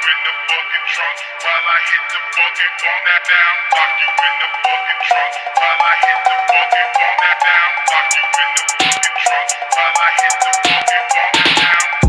in the fucking trunk while I hit the fucking phone that down. Lock you in the fucking trunk while I hit the fucking phone that down. Lock you in the fucking trunk while I hit the fucking phone that down.